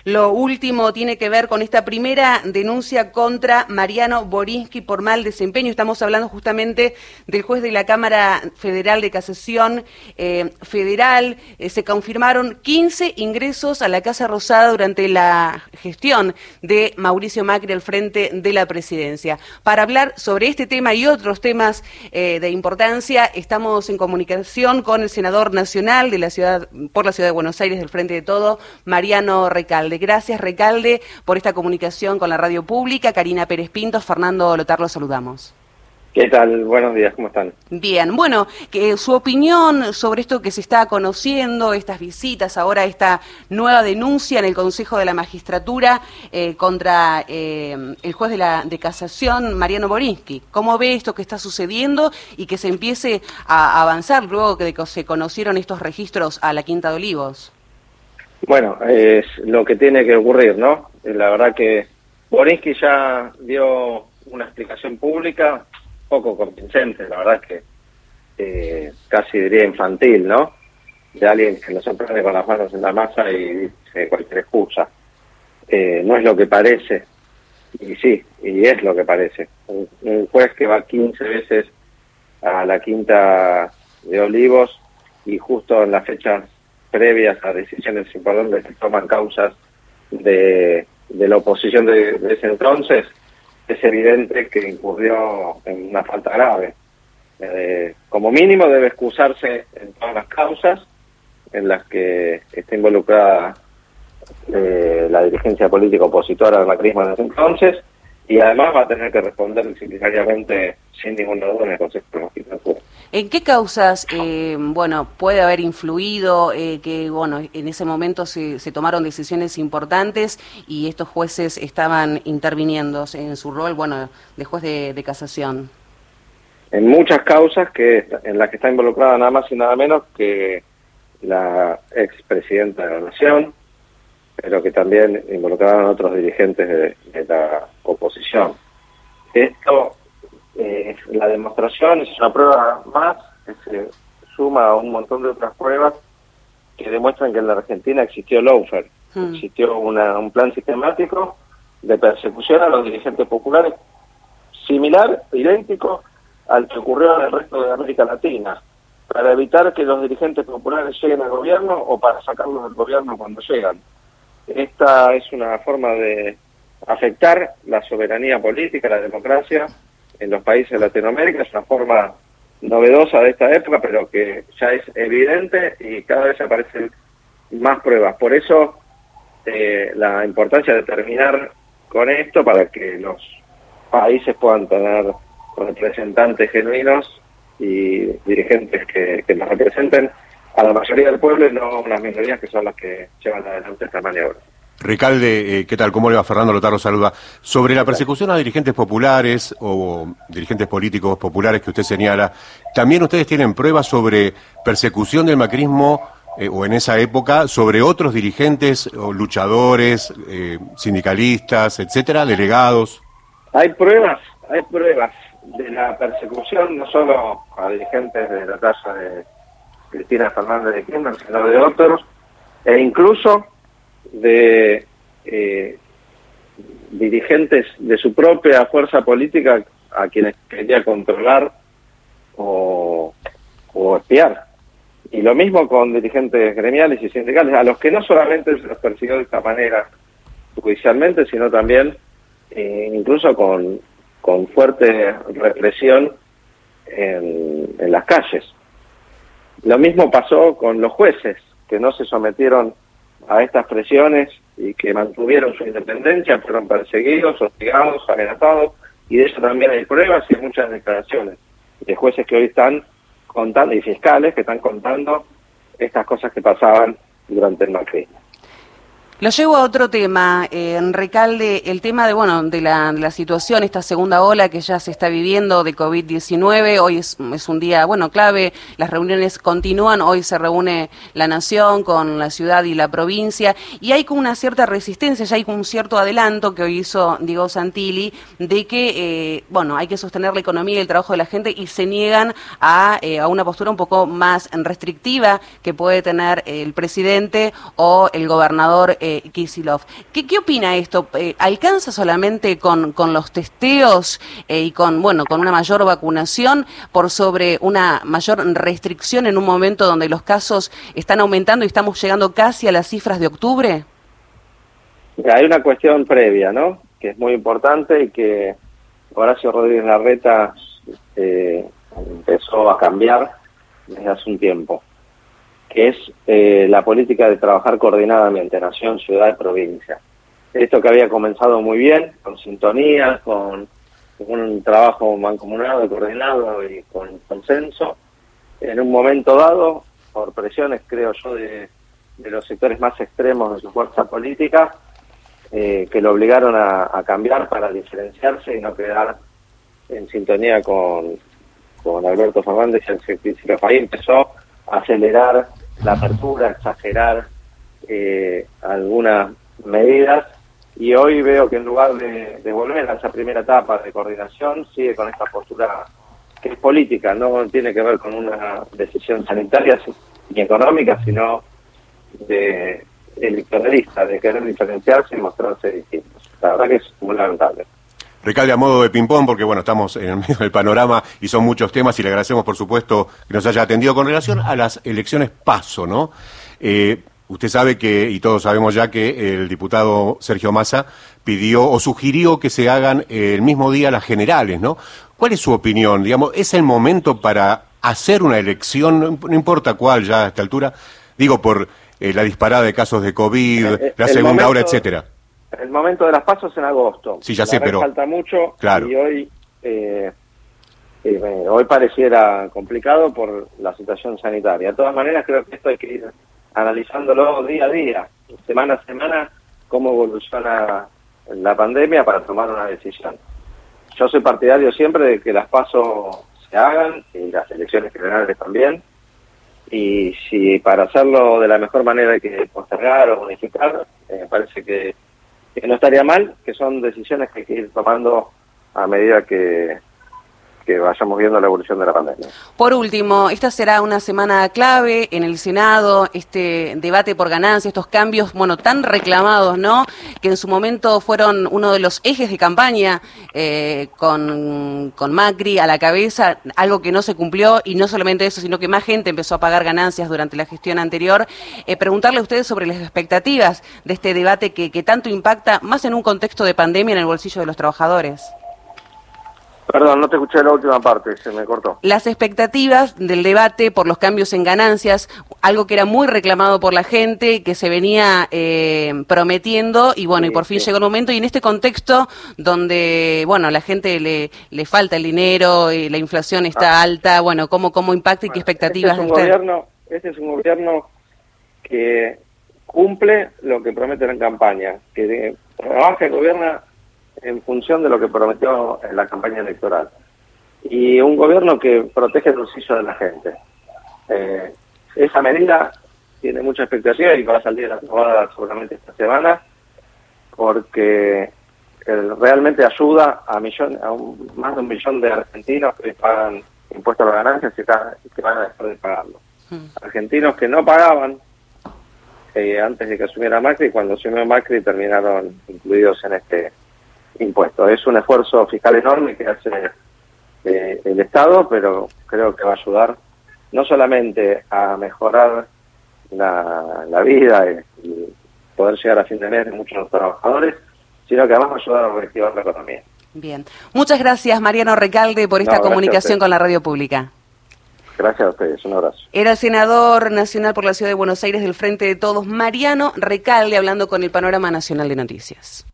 Lo último tiene que ver con esta primera denuncia contra Mariano Borinsky por mal desempeño. Estamos hablando justamente del juez de la Cámara Federal de Casación Federal. Se confirmaron 15 ingresos a la Casa Rosada durante la gestión de Mauricio Macri al frente de la presidencia. Para hablar sobre este tema y otros temas de importancia, estamos en comunicación con el senador nacional de la ciudad, por la ciudad de Buenos Aires, del Frente de Todo, Mariano Recalde. Gracias, Recalde, por esta comunicación con la radio pública. Karina Pérez Pintos, Fernando Lotar, los saludamos. ¿Qué tal? Buenos días, ¿cómo están? Bien, bueno, su opinión sobre esto que se está conociendo, estas visitas, ahora esta nueva denuncia en el Consejo de la Magistratura contra el juez de casación, Mariano Borinsky. ¿Cómo ve esto que está sucediendo y que se empiece a avanzar luego de que se conocieron estos registros a la Quinta de Olivos? Bueno, es lo que tiene que ocurrir, ¿no? La verdad que Borinsky ya dio una explicación pública poco convincente, la verdad es que casi diría infantil, ¿no? De alguien que lo sorprende con las manos en la masa y dice cualquier excusa. No es lo que parece, y sí, y es lo que parece. Un juez que va 15 veces a la Quinta de Olivos y justo en las fechas previas a decisiones importantes que toman causas de la oposición de ese entonces, es evidente que incurrió en una falta grave. Como mínimo debe excusarse en todas las causas en las que está involucrada la dirigencia política opositora al macrismo en ese entonces, y además va a tener que responder disciplinariamente sin ninguna duda en el Consejo de la Magistratura. ¿En qué causas, puede haber influido que, en ese momento se tomaron decisiones importantes y estos jueces estaban interviniendo en su rol, de juez de casación? En muchas causas en las que está involucrada nada más y nada menos que la expresidenta de la Nación, pero que también involucraban a otros dirigentes de la oposición. Esto, la demostración es una prueba más que se suma a un montón de otras pruebas que demuestran que en la Argentina existió lawfare, existió un plan sistemático de persecución a los dirigentes populares similar, idéntico al que ocurrió en el resto de América Latina, para evitar que los dirigentes populares lleguen al gobierno o para sacarlos del gobierno cuando llegan. Esta es una forma de afectar la soberanía política, la democracia en los países de Latinoamérica. Es una forma novedosa de esta época, pero que ya es evidente y cada vez aparecen más pruebas. Por eso la importancia de terminar con esto para que los países puedan tener representantes genuinos y dirigentes que los representen a la mayoría del pueblo y no unas minorías que son las que llevan adelante esta maniobra. Recalde, ¿qué tal? ¿Cómo le va? Fernando Lotar lo saluda. Sobre la persecución a dirigentes populares o dirigentes políticos populares que usted señala, ¿también ustedes tienen pruebas sobre persecución del macrismo o en esa época sobre otros dirigentes o luchadores, sindicalistas, etcétera, delegados? Hay pruebas de la persecución, no solo a dirigentes de la talla de Cristina Fernández de Kirchner, sino de otros, e incluso de dirigentes de su propia fuerza política a quienes quería controlar o espiar. Y lo mismo con dirigentes gremiales y sindicales, a los que no solamente se los persiguió de esta manera judicialmente, sino también incluso con fuerte represión en las calles. Lo mismo pasó con los jueces, que no se sometieron a estas presiones y que mantuvieron su independencia, fueron perseguidos, hostigados, amenazados, y de eso también hay pruebas y hay muchas declaraciones de jueces que hoy están contando, y fiscales que están contando estas cosas que pasaban durante el macrismo. Lo llevo a otro tema, Recalde, el tema de la situación, esta segunda ola que ya se está viviendo de COVID-19. Hoy es un día, clave, las reuniones continúan, hoy se reúne la Nación con la ciudad y la provincia, y hay como una cierta resistencia, ya hay un cierto adelanto que hoy hizo Diego Santilli, de que, hay que sostener la economía y el trabajo de la gente, y se niegan a una postura un poco más restrictiva que puede tener el presidente o el gobernador Kicillof. ¿Qué opina esto? ¿Alcanza solamente con los testeos y con una mayor vacunación por sobre una mayor restricción en un momento donde los casos están aumentando y estamos llegando casi a las cifras de octubre? Hay una cuestión previa, ¿no?, que es muy importante y que Horacio Rodríguez Larreta empezó a cambiar desde hace un tiempo, que es la política de trabajar coordinadamente, nación, ciudad y provincia. Esto que había comenzado muy bien, con sintonía, con un trabajo mancomunado, coordinado y con consenso, en un momento dado, por presiones, creo yo, de los sectores más extremos de su fuerza política, que lo obligaron a cambiar para diferenciarse y no quedar en sintonía con Alberto Fernández, ahí empezó a acelerar la apertura, a exagerar algunas medidas, y hoy veo que en lugar de volver a esa primera etapa de coordinación, sigue con esta postura que es política, no tiene que ver con una decisión sanitaria ni económica, sino de electoralista, de querer diferenciarse y mostrarse distintos. La verdad que es muy lamentable. Recalde, a modo de ping-pong, porque estamos en el medio del panorama y son muchos temas, y le agradecemos, por supuesto, que nos haya atendido con relación a las elecciones PASO, ¿no? Usted sabe que, y todos sabemos ya, que el diputado Sergio Massa pidió o sugirió que se hagan el mismo día las generales, ¿no? ¿Cuál es su opinión? Digamos, ¿es el momento para hacer una elección, no importa cuál ya a esta altura? Digo, por la disparada de casos de COVID, la segunda ola, etcétera. El momento de las PASO es en agosto. Sí, ya sé, pero falta mucho, claro. Y hoy pareciera complicado por la situación sanitaria. De todas maneras, creo que esto hay que ir analizándolo día a día, semana a semana, cómo evoluciona la pandemia para tomar una decisión. Yo soy partidario siempre de que las PASO se hagan, y las elecciones generales también, y si para hacerlo de la mejor manera hay que postergar o unificar, me parece que no estaría mal, que son decisiones que hay que ir tomando a medida que vayamos viendo la evolución de la pandemia. Por último, esta será una semana clave en el Senado, este debate por ganancia, estos cambios, tan reclamados, ¿no?, que en su momento fueron uno de los ejes de campaña, con Macri a la cabeza, algo que no se cumplió, y no solamente eso, sino que más gente empezó a pagar ganancias durante la gestión anterior. Preguntarle a ustedes sobre las expectativas de este debate que tanto impacta, más en un contexto de pandemia, en el bolsillo de los trabajadores. Perdón, no te escuché la última parte, se me cortó. Las expectativas del debate por los cambios en ganancias, algo que era muy reclamado por la gente, que se venía prometiendo, y y por fin llegó el momento, y en este contexto donde, a la gente le falta el dinero, y la inflación está alta, ¿cómo impacta y qué expectativas de usted? Este es un gobierno que cumple lo que promete en campaña, que trabaja y gobierna en función de lo que prometió en la campaña electoral. Y un gobierno que protege el bolsillo de la gente. Esa medida tiene mucha expectativa y va a salir aprobada seguramente esta semana, porque realmente ayuda a más de 1 millón de argentinos que pagan impuestos a las ganancias y que van a dejar de pagarlo. Argentinos que no pagaban antes de que asumiera Macri, y cuando asumió Macri terminaron incluidos en este impuesto. Es un esfuerzo fiscal enorme que hace el Estado, pero creo que va a ayudar no solamente a mejorar la vida y poder llegar a fin de mes de muchos de los trabajadores, sino que además va a ayudar a reactivar la economía. Bien. Muchas gracias, Mariano Recalde, por esta comunicación con la radio pública. Gracias a ustedes, un abrazo. Era el senador nacional por la Ciudad de Buenos Aires del Frente de Todos, Mariano Recalde, hablando con el Panorama Nacional de Noticias.